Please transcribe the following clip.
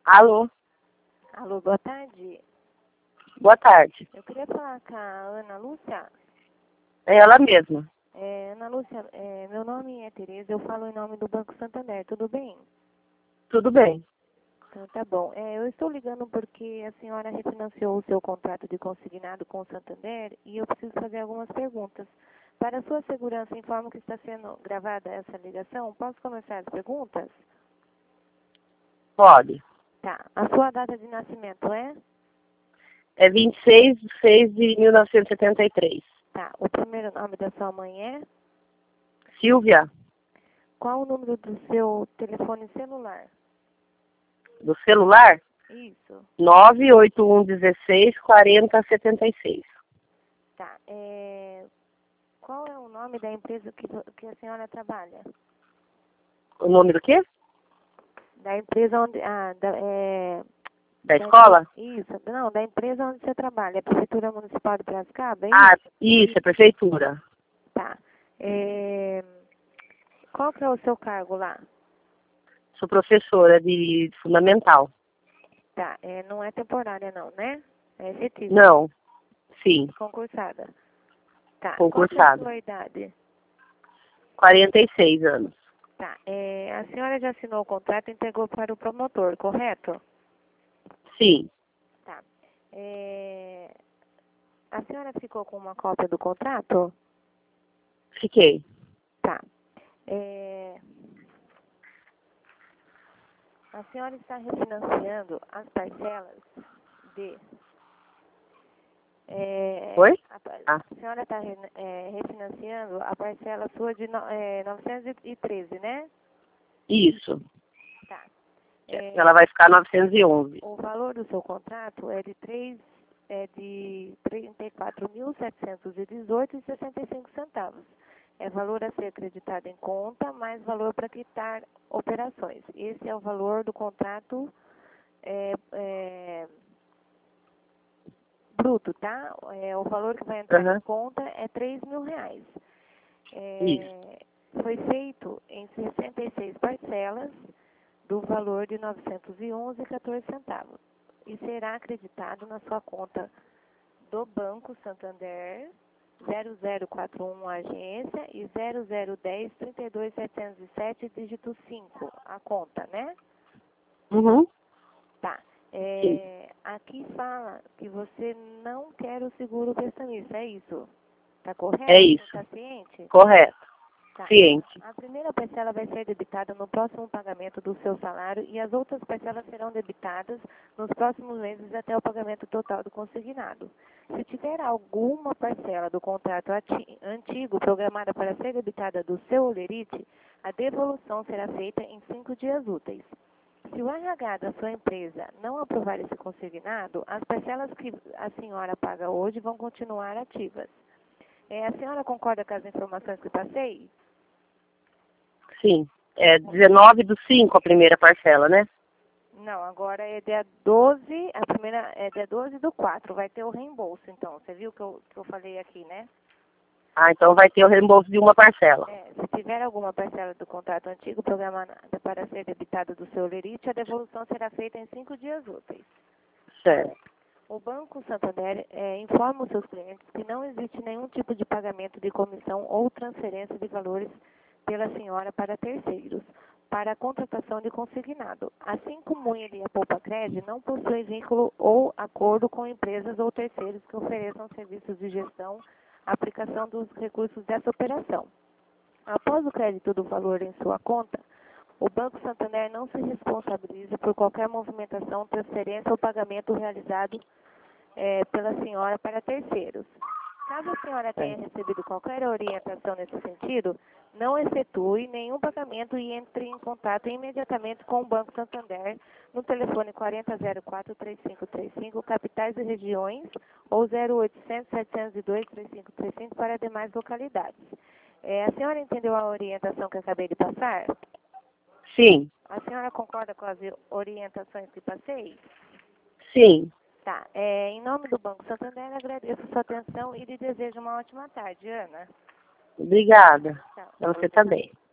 Alô, Alô, boa tarde. boa tarde. Eu queria falar com a Ana Lúcia. É ela mesma. Ana Lúcia, meu nome é Tereza, eu falo em nome do Banco Santander, tudo bem? Tudo bem. Então tá bom. Eu estou ligando porque a senhora refinanciou o seu contrato de consignado com o Santander e eu preciso fazer algumas perguntas. Para a sua segurança, informo que está sendo gravada essa ligação. Posso começar as perguntas? Pode. Tá. A sua data de nascimento é? É 26/6/1973. Tá. O primeiro nome da sua mãe é? Silvia, Qual o número do seu telefone celular? do celular, Isso. 981164076. Tá. Qual é o nome da empresa que a senhora trabalha? O nome do quê? Da empresa onde... Da escola? Isso. Não, da empresa onde você trabalha. É a Prefeitura Municipal de Piracicaba, é Ah, isso? isso, é prefeitura. Tá. Qual que é o seu cargo lá? Sou professora de fundamental. Tá. Não é temporária, não, né? É efetiva. Não, sim, Concursada. Tá. concursada. Qual que é a sua idade? 46 anos. Tá. A senhora já assinou o contrato e entregou para o promotor, correto? Sim, Tá. A senhora ficou com uma cópia do contrato? fiquei. Tá. A senhora está refinanciando as parcelas de... Oi? A senhora está refinanciando a parcela sua de 913, né? Isso. Tá. Ela vai ficar 911. O valor do seu contrato é de R$ 34.718,65. É valor a ser acreditado em conta, mais valor para quitar operações. Esse é o valor do contrato bruto, tá? O valor que vai entrar em conta é R$ 3.000. Isso. Foi feito em 66 parcelas do valor de R$ 911,14 e será acreditado na sua conta do Banco Santander 0041 agência e 0010-32707 dígito 5, a conta, né? Uhum. Tá. Aqui fala que você não quer o seguro prestamista, é isso? Tá correto? É isso. Você está ciente? Correto. Tá. Ciente. A primeira parcela vai ser debitada no próximo pagamento do seu salário e as outras parcelas serão debitadas nos próximos meses até o pagamento total do consignado. Se tiver alguma parcela do contrato antigo programada para ser debitada do seu holerite, a devolução será feita em 5 dias úteis. Se o RH da sua empresa não aprovar esse consignado, as parcelas que a senhora paga hoje vão continuar ativas. A senhora concorda com as informações que passei? Sim. É 19/5 a primeira parcela, né? Não, agora é dia 12, a primeira é dia 12/4, vai ter o reembolso, então. Você viu que eu falei aqui, né? Ah, então vai ter o reembolso de uma parcela. Se tiver alguma parcela do contrato antigo programada para ser debitada do seu holerite, a devolução será feita em 5 dias úteis. Certo. O Banco Santander informa os seus clientes que não existe nenhum tipo de pagamento de comissão ou transferência de valores pela senhora para terceiros, para a contratação de consignado. Assim como ele e a Poupa Cred não possuem vínculo ou acordo com empresas ou terceiros que ofereçam serviços de gestão, aplicação dos recursos dessa operação. Após o crédito do valor em sua conta, o Banco Santander não se responsabiliza por qualquer movimentação, transferência ou pagamento realizado pela senhora para terceiros. Caso a senhora tenha recebido qualquer orientação nesse sentido, não efetue nenhum pagamento e entre em contato imediatamente com o Banco Santander no telefone 4004-3535, capitais e regiões, ou 0800-702-3535 para demais localidades. A senhora entendeu a orientação que eu acabei de passar? Sim. A senhora concorda com as orientações que passei? Sim. Tá. Em nome do Banco Santander, agradeço a sua atenção e lhe desejo uma ótima tarde, Ana. Obrigada. Tchau. Pra você também.